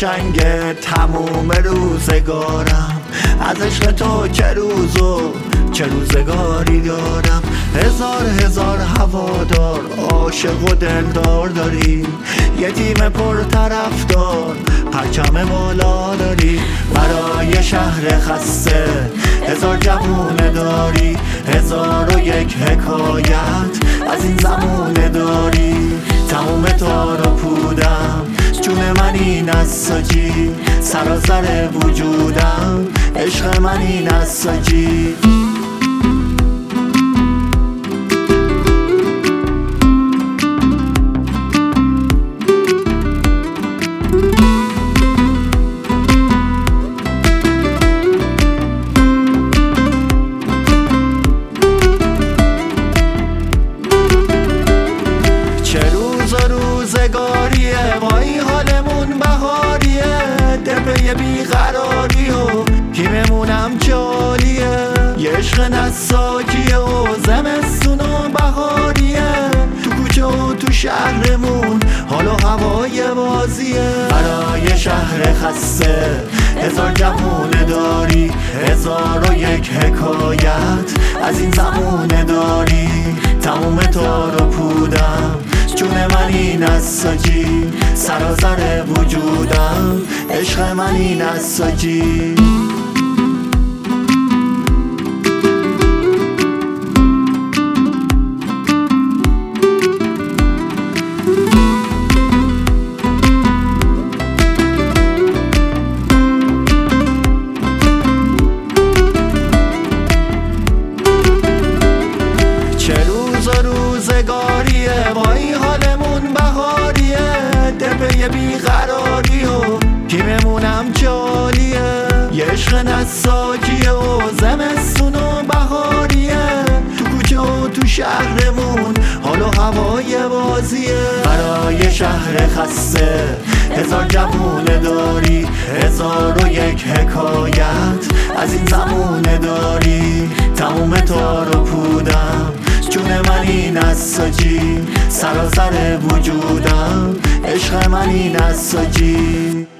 قشنگ تموم روزگارم، از عشق تو چه روز و چه روزگاری دارم. هزار هوادار، عاشق و دلدار داری، یه تیم پر طرفدار، پرچم بالا داری. برای شهر خسته هزار جوونه داری، 1001 حکایت از این زمونه داری. تموم تار و پودم، جون منی نساجی، سراسر وجودم عشق منی نساجی. روزگاریه وای حالمون بهاریه، دپه بیقراری و کیممونم چالیه. یه عشق نساجیه و زمستون و بهاریه، تو کوچه و تو شهرمون حال و هوای بازیه. برای شهر خسته هزار جوونه داری، 1001 حکایت از این زمونه داری. تموم تار و پودم، جون منی نساجی، سراسر وجودم عشق منی نساجی. روزگاریه وای حالمون بهاریه، دپه بیقراری و کیممونم چالیه. یه عشق نساجیه و زمستون و بهاریه، تو کوچه و تو شهرمون حال و هوای بازیه. برای شهر خسته هزار جوونه داری، 1001 حکایت از این زمونه داری. تموم تار و پودم، جون منی نساجی، سراسر وجودم عشق منی نساجی.